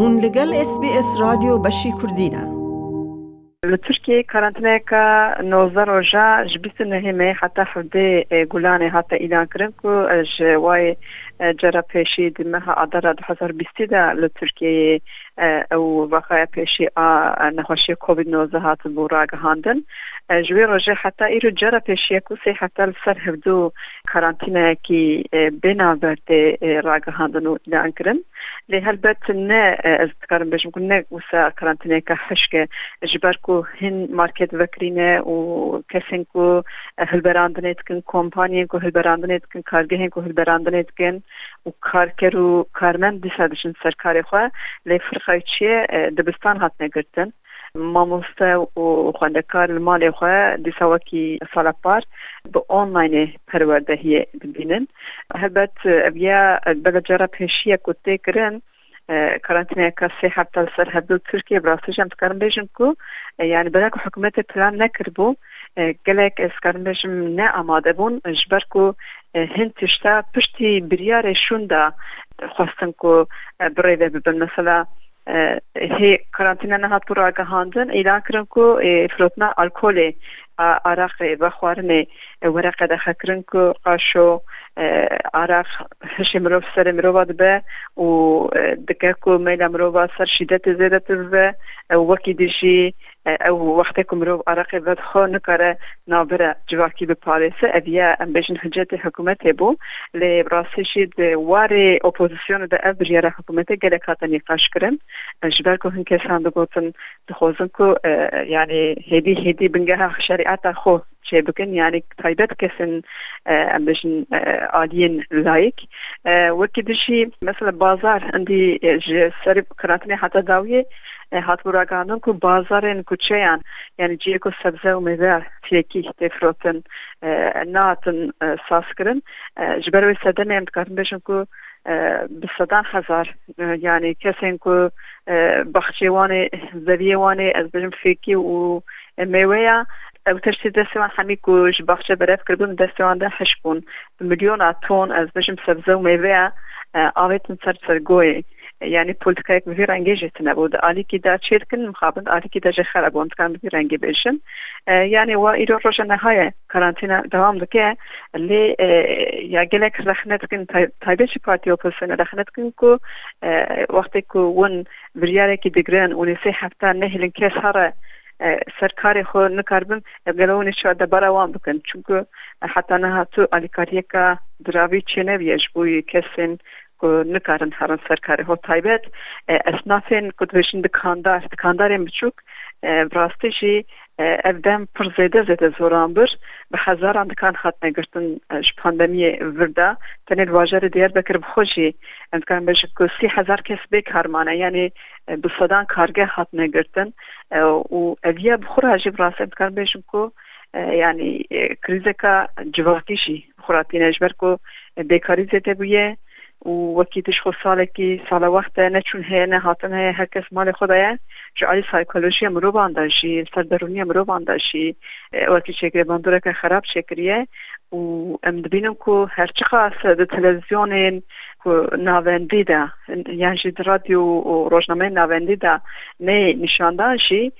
هون لگل SBS رادیو بشی کردینه. لتركيا كارانتيناكا نوزر رجا جبت نهمه حتى حدي غولاني حتى إلى كرنكو جواي جرى بيشي دمها عدرا 2020 لتركيا او وقايا بيشي نخوشي كوفيد-19 هات بوراغ هاندن جوي رجا حتى إيرو جرى بيشي كوسي حتى السر هبدو كارانتيناكي بنا برد راغ هاندنو إلى أنكرن لهالبت نا أذكر باش نقول وسا كارانتيناكا حشكة جبركو هن ماركت وكرينه وكسنكو هالبراندنت كن كومبانيين كو هالبراندنت كن كارگهين كو هالبراندنت كن وكاركرو كارمن ديسادشن سركاري خو لفرخايچي دبستان هات نگرتن ماموستا و خواندکار المالی خو دیساوکی سالپار با آنلاین پروردهی ببینن هلبت اویا بلجارا پیشیه کتی کرن كارانتينا كاسي حتى السر هبدو تركيا براسي جام تكرم بيجن كو يعني بلاك حكومة بلان نكربو قالك اسكرم بيجم نا عماده بون جبركو هن تشتا پشتی بريار شوندا خواستن كو بريده ببن مثلا هي كارانتينا نهات براغا هاندن اعلان کرن كو فروتنا الكولي عراق و خوارنه ورقه دخه کرن كو قاشو عراق هشي مروف سر مروفات به و دكاكو ميلا مروفا سر شدت زيادت به وكي ديشي او وقتكم مروف عراقي بدخو نكاره نابرا جواكي بپارسه اویا ام بيجن حجت حكومته بو لبراسيشي دواري اوپوزيسيون ده ابريار حكومته گلكاتا نقاش کرن جبالكو هنكي ساندقوتن دخوزنكو يعني هدي بنگها شريعات خو شيء بكن يعني طيبات كسن ام بيجن عاليين لايك وكده شيء مثلا بازار عندي سرب كراتني حتى داوية هات براغانون كو بازارين كوچيان يعني جيكو سبزة وميوه تيكي تفروتن ناتن ساسكرن جبروي سدن يمتكارن بيشن كو بصدان حزار يعني كسين كو بخشيواني زبيواني از بجم فيكي وميوه او تشتی دستوان همی کوش باخچه برف کردن دستوان ده حشبون بمليون تون از بجم سبزه و میوه آویتن سرگوی يعني پولتکایک بفی رنگی جتنه بود آلی که دا چیل کن مخابن آلی که دا جخل بوند کن بفی رنگی بشن يعني و ایرو روشن نهایه کارانتینا دوام دکه لی یا گلک رخنت کن تایبشی پارتی اپوزیسیون رخنت کن کو وقتی که ون بریاره که دگرن و نسی هفته نهلن کس هره سرکاری خو نکاربن گلونی شو دبر وام بکن چون حتی نه تو الیکاریه که دراوی چنه بیش بوی کسین کو نکارن هران سرکاری خو تایبت اسنافین کدوشن دکانداریم بچوک براستیشی افدم پر زیده زوران بر به هزاران دکان خط نگرتن پاندمی ورده تنید واجر دیار بکر بخوشی امکان بشه که 30,000 کس بیکارمانه یعنی بصدان کارگه خط نگرتن و اویا بخور عجیب راسه امکان بشه که يعني كريزة جواكيشي خراتين اجبركو بيكاري زيته بيه ووكيتش خو سالكي سال وقت نچون هي نه هاتن هي هر کس مال خدایه جعلی سایکولوژی مرو بانداشی سردرونی مرو بانداشی وقتی شکر باندوره که خراب شکریه و ام دبینم کو هر چی خاص د تلویزیون کو ناوندی ده یعنی رادیو و روزنامه ناوندی ده نه نشانداشی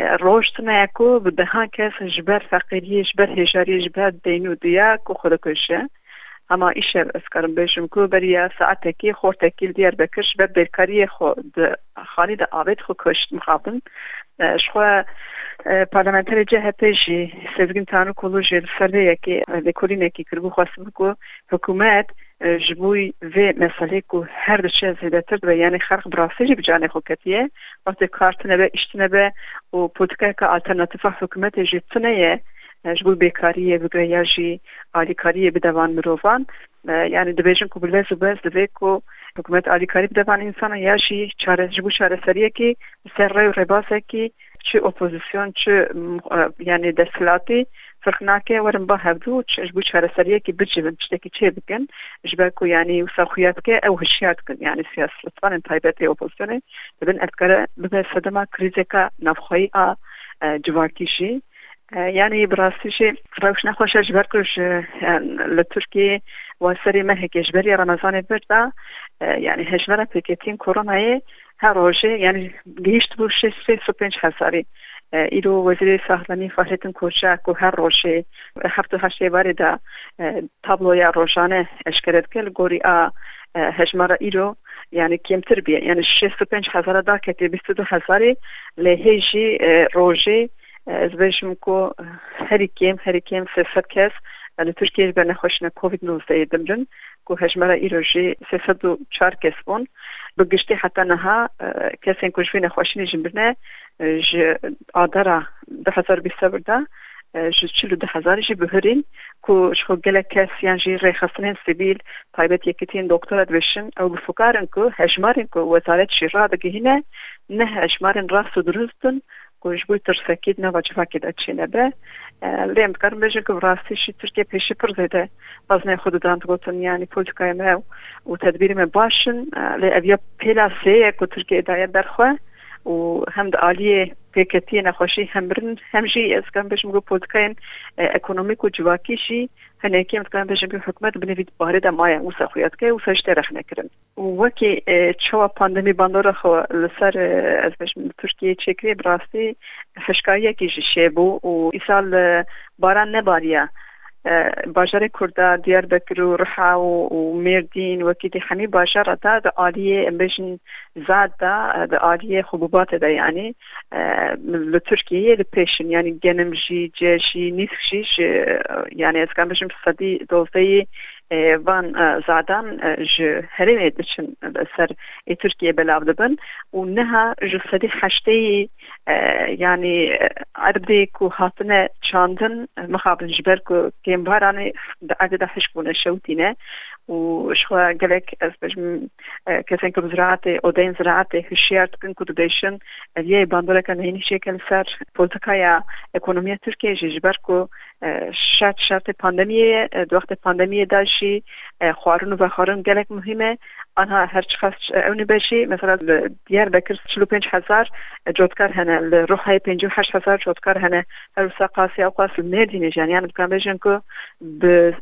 روشتنه کو بدهان کس جبر فقیری جبر هجاری جبر دینو دیا کو خودکشه اما ایشه اسکارم بیشم کو بریا ساعتکی خورتکی دیار بکش به برکاری خود خانی ده آبید خو کشت مخابن شخوا پارلمانتری جهتشی سوگین تانو کلوجی سریه که دکورینه که کربو خواستم کو حکومت جبوی و مسئله کو هر دچه زیادتر و یعنی خرق براسیجی بجانه خوکتیه وقتی کارتنه به اشتنه به و پولتکای که آلترناتیف حکومت جیتنه جبوی بیکاریه و گریاجی آلیکاریه بدوان مروفان يعني دبيجن كو بالباز وباز دبيكو حكومة آليكاري بدوان إنسان ياشي جبو شارع سريع كي سر رباسة كي چه اپوزیسیون چه يعني دستلاتی فرقناكي ورن با هبدو جبو شارع سريع كي بجبن چتكي چه بكن جباكو يعني وساخويات كي او هشيات كن يعني سياسلتوان انتايبتي اپوزيسيوني ببن اذكار ببا صدما كريزيكا نفخوي جواكيشي يعني براستيشي روش نخوش اجبركوش لتركيا وسري مهك اجبري رمضان بردا يعني هجمرة بكتين كوروناي هر روزه یعنی گیشت بو 605,000 ایرو وزیر سهلانی فهرتن کوچک و هر روزه 7-8 باری دا تابلوی روزانه اشکرد کل گوری هجمارا ایرو یعنی کمتر بیه یعنی 65,000 دا که 22,000 لهجی روزه از بچم کو هری کم 300 کس از ترکیه به نخوشن کووید 19 دمجن کو هجمارا ایروجی 304 کس بون بگشتی حتی نه کسی کجوی نخوشنی جنبرنه ج آدرا 2020 برده ج 42,000 جی بهرین کو شخو گله کس یعنی جی ریخستنین سیبیل تایبت یکتین دکترات بشن او بفکارن کو هجمارن کو وزارت شیرا بگهینه نه هجمارن راست و درستن کوش بوی ترسکید نه واجبه که دچینه به لیم کارم بچه که راستیشی ترکیه پیشی پر زده باز نه خود دارم گفتن یعنی پولیتیکای ما و تدبیر ما باشن لی اویا پلاسه که ترکیه دایر درخواه و هم د عالیه پیکتی نخوشی هم برن همجی از کم بچه مگو پولیتیکای اکونومیک و جواکیشی هنه که مثلا بچه مگو حکومت بنوید باره دا مایه اوسا خویاد که اوسا اشته رخ نکرن وکی چوا پاندمی باندور خو لسر از بچه ترکیه چکری براستی حشکایه که جشه بو و ایسال باران نباریه باجار کرده دیار بکر و رحا و مردین وکی دی همی باجار دا دا آلیه بجن زاد دا آلیه خبوبات دا یعنی لترکیه لپیشن یعنی گنمجی جشی نیسکشیش یعنی از کم بجن صدی دوزده وان زادان هرمه دچن سر ترکیه بلاو دبن و نها صدی خشته یعنی عربی کو هاتنه چاندن مخابن جبر کو کم بارانه عدد حشبونه شوتینه و شو گلک از بجم کسان که زراعت اودین زراعت هشیارت کن کدو دیشن یه باندوره که نهینی شکل سر پولیتیکای اکونومی ترکیه جبر کو شرط پاندمیه وقت پاندمیه داشی خوارن و خارن گلک مهمه آنها هر چقدر اونی باشی مثلا دیار بکر 45,000 جوتکار هنه روحای 58,000 جوتکار هنه هر وسا قاسی او قاسی مردینه جانیان بکن بجن که به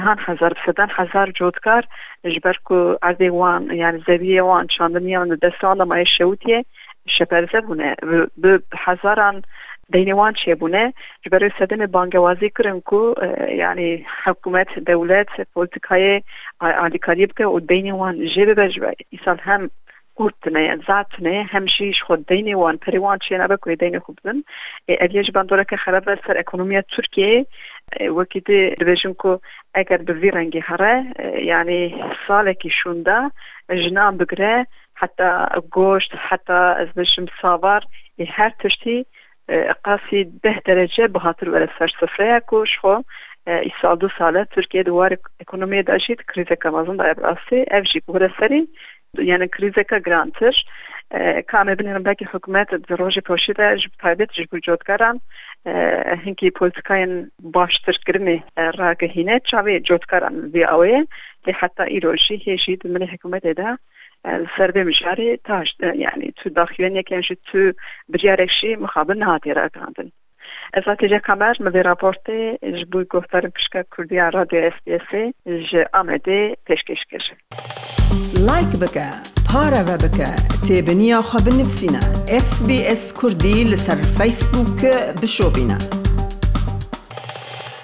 10,000 جوتکار جبر که عرضی وان یعنی زبیه وان چاندنی وان دستان دمای شوتیه شپرزه بونه به هزاران دینوان چه بونه جبرای سدم بانگوازی کرن کو یعنی حکومت دولت پولیتیکای آلیکاری بکه و دینوان جبه بجبه ایسال هم قرتنه زاتنه همشیش خود دینوان پریوان چه نبکوی دین خوبزن الیج باندوره که خراب سر اکونومی ترکیه وکی ده بجن کو اگر به ویرنگی هره یعنی سالکی شونده جنام بگره حتی گوشت حتی از بشم ساوار هر تشتی قاسی 10 درجه بخاطر ولی سر سفره کوش خو ای سال 2 ساله ترکیه دوار اکونومی داشتید کریزه کمازن دایر براستی افجی بوده سری یعنی کریزه که گرانتش کامه بینیم باقی حکومت در روژ پوشیده جب تایبت جب جودکاران هنگی پولیتیکاین باشتر کرمی را گهینه چاوی جودکاران بی آوه لی حتی ای روژی هیچید من حکومت ده سربه مجاری تاش یعنی تو داخلین یکیش تو بریارشی مخابن نهاتی را کندن. از آتیجه کامر مدی راپورته جبوی گفتارم پشکا کردی رادیو SBS ج آمده پیشکش کشه. لایک بکه، پاره و بکه، تیبنی آخا بنفسینا SBS کردی لسر فیسبوک بشو بینا.